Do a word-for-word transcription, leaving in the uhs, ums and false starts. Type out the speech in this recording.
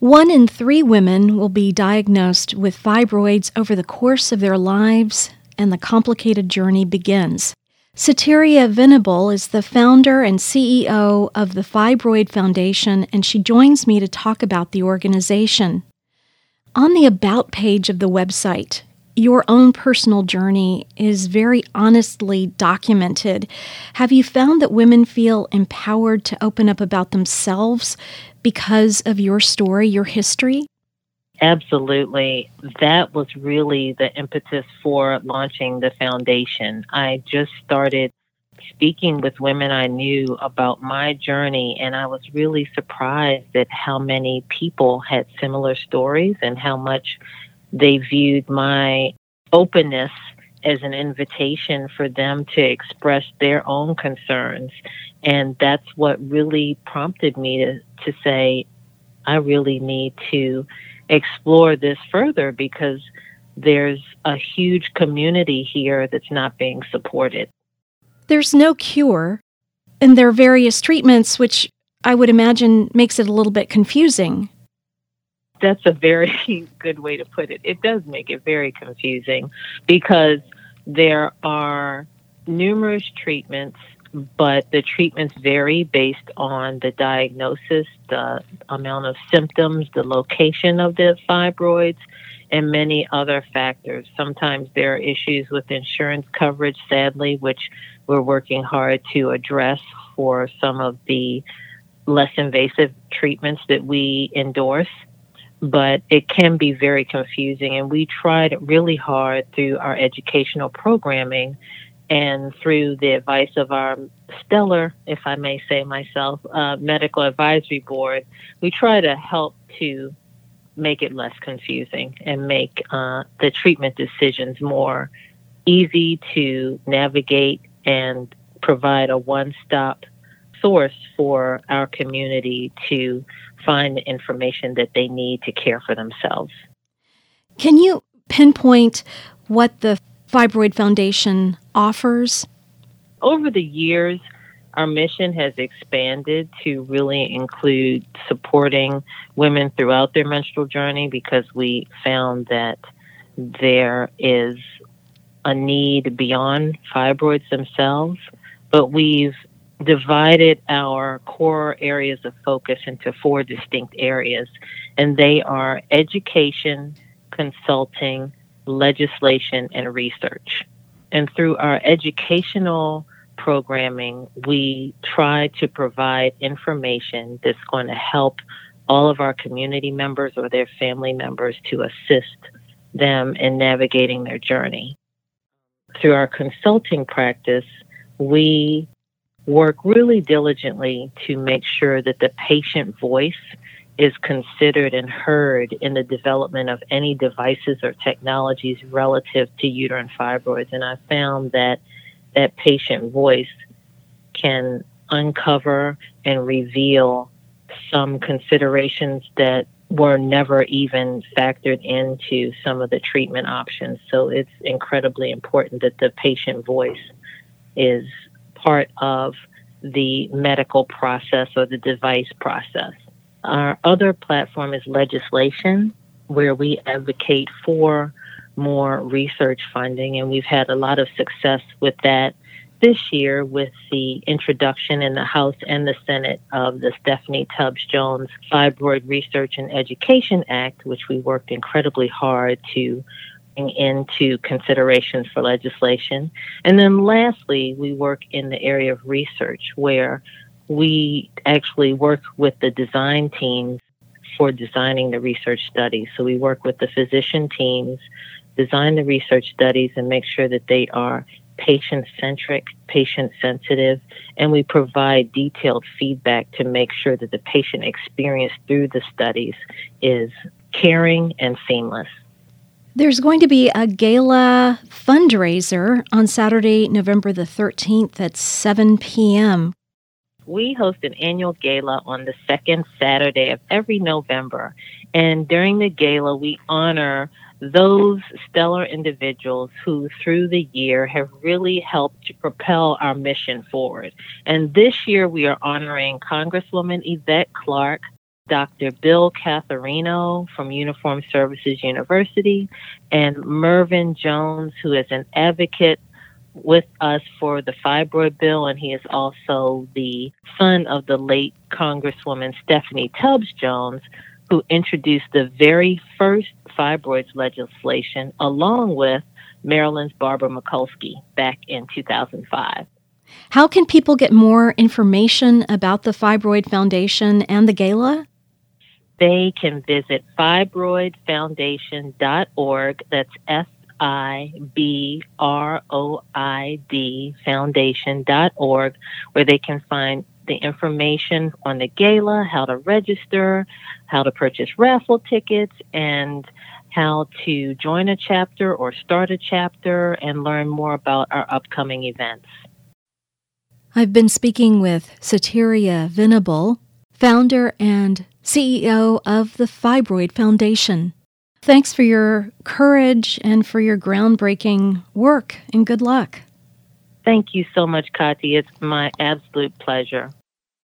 One in three women will be diagnosed with fibroids over the course of their lives, and the complicated journey begins. Sateria Venable is the founder and C E O of the Fibroid Foundation, and she joins me to talk about the organization. On the About page of the website, your own personal journey is very honestly documented. Have you found that women feel empowered to open up about themselves because of your story, your history? Absolutely. That was really the impetus for launching the foundation. I just started speaking with women I knew about my journey, and I was really surprised at how many people had similar stories and how much they viewed my openness as an invitation for them to express their own concerns. And that's what really prompted me to, to say, I really need to explore this further because there's a huge community here that's not being supported. There's no cure, and there are various treatments, which I would imagine makes it a little bit confusing. That's a very good way to put it. It does make it very confusing because there are numerous treatments, but the treatments vary based on the diagnosis, the amount of symptoms, the location of the fibroids, and many other factors. Sometimes there are issues with insurance coverage, sadly, which we're working hard to address for some of the less invasive treatments that we endorse. But it can be very confusing, and we tried really hard through our educational programming and through the advice of our stellar, if I may say myself, uh, medical advisory board. We try to help to make it less confusing and make uh, the treatment decisions more easy to navigate and provide a one-stop source for our community to find the information that they need to care for themselves. Can you pinpoint what the Fibroid Foundation offers? Over the years, our mission has expanded to really include supporting women throughout their menstrual journey because we found that there is a need beyond fibroids themselves, but we've divided our core areas of focus into four distinct areas, and they are education, consulting, legislation, and research. And through our educational programming, we try to provide information that's going to help all of our community members or their family members to assist them in navigating their journey. Through our consulting practice, we work really diligently to make sure that the patient voice is considered and heard in the development of any devices or technologies relative to uterine fibroids. And I found that that patient voice can uncover and reveal some considerations that were never even factored into some of the treatment options. So it's incredibly important that the patient voice is part of the medical process or the device process. Our other platform is legislation, where we advocate for more research funding, and we've had a lot of success with that this year with the introduction in the House and the Senate of the Stephanie Tubbs Jones Fibroid Research and Education Act, which we worked incredibly hard to bring into considerations for legislation. And then lastly, we work in the area of research, where we actually work with the design teams for designing the research studies. So we work with the physician teams, design the research studies, and make sure that they are patient-centric, patient-sensitive, and we provide detailed feedback to make sure that the patient experience through the studies is caring and seamless. There's going to be a gala fundraiser on Saturday, November the thirteenth at seven p.m. We host an annual gala on the second Saturday of every November. And during the gala, we honor those stellar individuals who, through the year, have really helped to propel our mission forward. And this year, we are honoring Congresswoman Yvette Clarke, Doctor Bill Catharino from Uniformed Services University, and Mervyn Jones, who is an advocate with us for the fibroid bill, and he is also the son of the late Congresswoman Stephanie Tubbs Jones, who introduced the very first fibroids legislation along with Maryland's Barbara Mikulski back in two thousand five. How can people get more information about the Fibroid Foundation and the gala? They can visit fibroid foundation dot org. That's F I B R O I D foundation dot org, where they can find the information on the gala, how to register, how to purchase raffle tickets, and how to join a chapter or start a chapter and learn more about our upcoming events. I've been speaking with Sateria Venable, founder and C E O of the Fibroid Foundation. Thanks for your courage and for your groundbreaking work, and good luck. Thank you so much, Kati. It's my absolute pleasure.